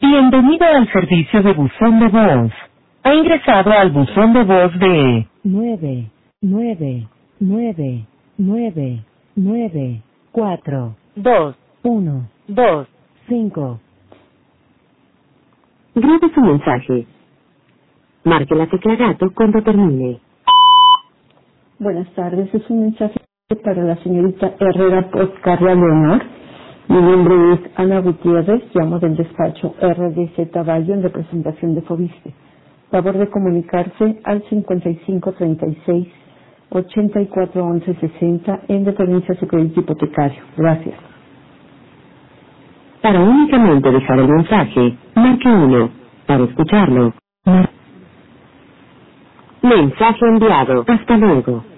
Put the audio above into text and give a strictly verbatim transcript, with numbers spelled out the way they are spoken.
Bienvenido al servicio de buzón de voz. Ha ingresado al buzón de voz de nueve, nueve, nueve, nueve, nueve, cuatro, dos, uno, dos, cinco. Grabe su mensaje. Marque la tecla gato cuando termine. Buenas tardes, es un mensaje para la señorita Herrera Poscarla Leonor. Mi nombre es Ana Gutiérrez, llamo del despacho R D Z Valle en representación de Fobiste. Favor de comunicarse al cincuenta y cinco treinta y seis ochenta y cuatro once sesenta en dependencia de su crédito hipotecario. Gracias. Para únicamente dejar el mensaje, marque uno. Para escucharlo, mar... Mensaje enviado. Hasta luego.